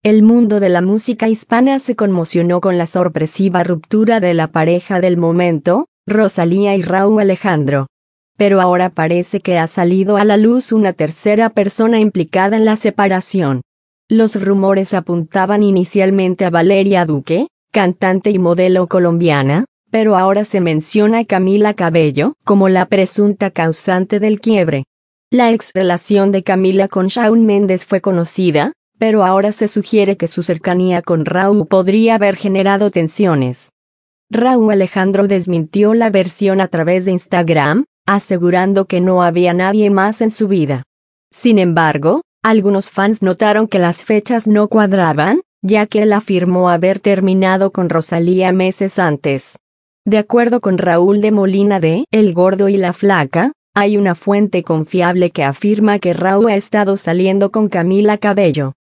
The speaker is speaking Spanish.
El mundo de la música hispana se conmocionó con la sorpresiva ruptura de la pareja del momento, Rosalía y Rauw Alejandro. Pero ahora parece que ha salido a la luz una tercera persona implicada en la separación. Los rumores apuntaban inicialmente a Valeria Duque, cantante y modelo colombiana, pero ahora se menciona a Camila Cabello como la presunta causante del quiebre. La ex relación de Camila con Shawn Mendes fue conocida, pero ahora se sugiere que su cercanía con Rauw podría haber generado tensiones. Rauw Alejandro desmintió la versión a través de Instagram, asegurando que no había nadie más en su vida. Sin embargo, algunos fans notaron que las fechas no cuadraban, ya que él afirmó haber terminado con Rosalía meses antes. De acuerdo con Raúl de Molina de El Gordo y la Flaca, hay una fuente confiable que afirma que Rauw ha estado saliendo con Camila Cabello.